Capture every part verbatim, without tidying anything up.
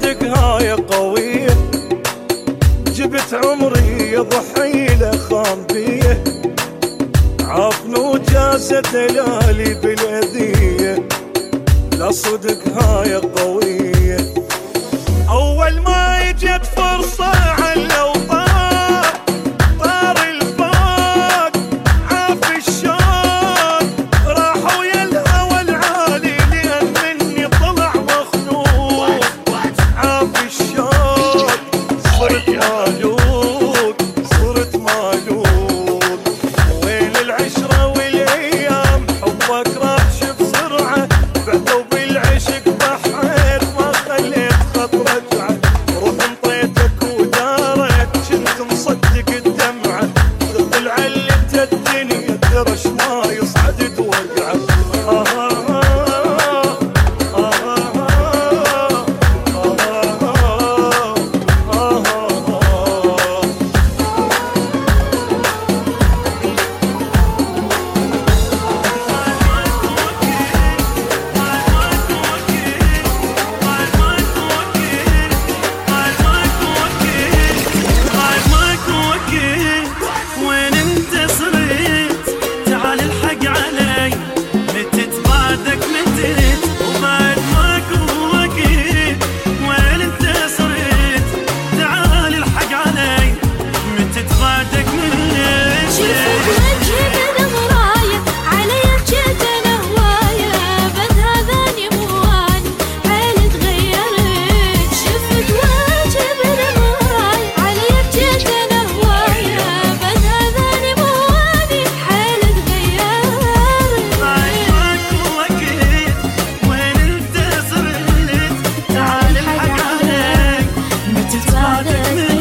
صدق هاي قوية، جبت عمري ضحي له خان بيه، عافن وجازت ليالي بالاذية، لا صدق هاي قوية. اول ما اجت فرصة على وطار، طار الفوق عاف الشوق، راح ويا الهوى العالي لان مني طلع مخنوق، عاف الشوق صرت مالوك صرت مالوك، وين العشرة والايام حبك راح بسرعة، بعدوا بالعشق بحر ما خليت خط رجعة، روح انطيتك ودارت كنت مصدق الدمعة، تقل علت الدنيا درش ما يصعد توقعه. آه آه آه آه آه آه. وين انت صرت تعال الحق علي، متت بعدك متت وبعد ماكو وقت، وين انت صرت تعال الحق علي، متت بعدك متت. شفت وجهي من مراية علي بجيت انا هواية، بس هذاني مواني حالي تغيرت. شفت وجهي من مراية علي بجيت انا هواية، بس هذاني مواني حالي تغيرت. بعد ماكو وقت وين انت صرت تعال الحق علي، متت بعدك متت.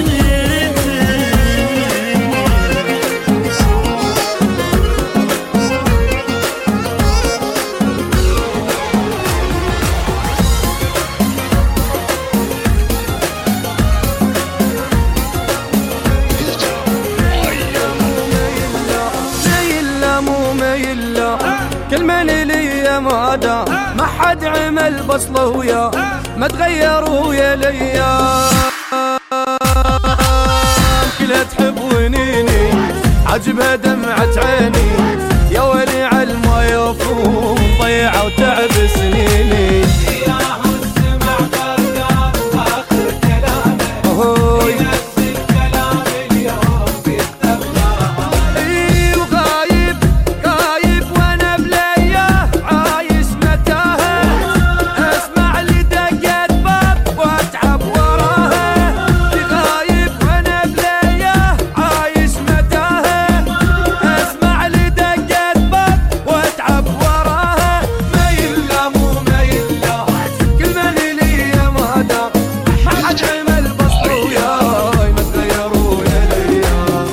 ميلا مو ميلا كل من لي ما دام، ما حد عمل بصله ويا ما تغير ويا الايام، كلها تحب ونيني عجبها دمعة عيني، يا ولي عالما يفوم ضيعة وتعب سنيني. أهوي. إي وغايب غايب وانا بلياه عايش متاهه، اسمع لي دقة باب واتعب وراها، غايب وانا بلياه عايش متاهه، اسمع لي دقة باب واتعب وراها. ميلا مو ميلا كل من لي ما دام، ما حد عمل بصله وياي ما تغير ويا الايام.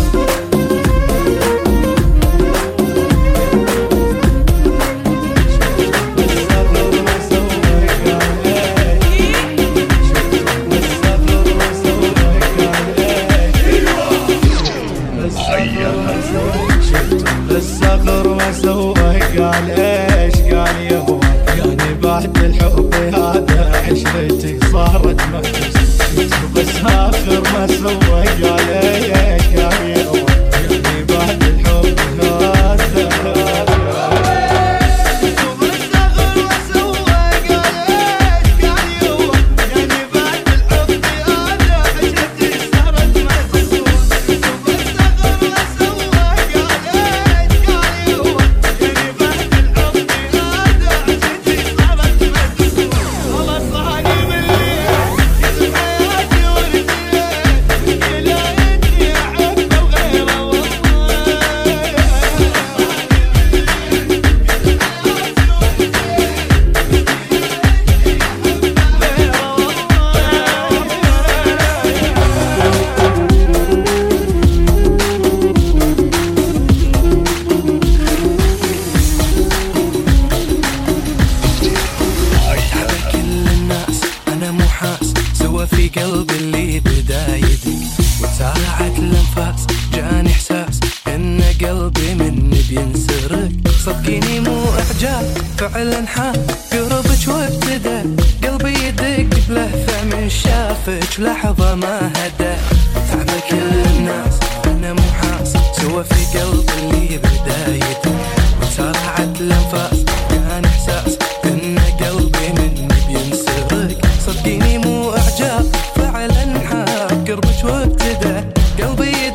الصغر وسوق قال ايش قال يهوى، يعني بعد الحب هذا عشرتي صارت مكس، بس اخر ما سوى قال ايش قال يهوى، يعني بعد الحب هذا. صدقيني مو إعجاب فعلا حاب قربك وابتدى قلبي يدق بلهفة شوفك لحظة ما هدى تعب كل الناس أنا مو حاس سوى في قلبي اللي بدايته وسرعت الأنفاس كان إحساس إن قلبي مني بينسرق صدقيني مو إعجاب فعلا حاب قربك وابتدى قلبي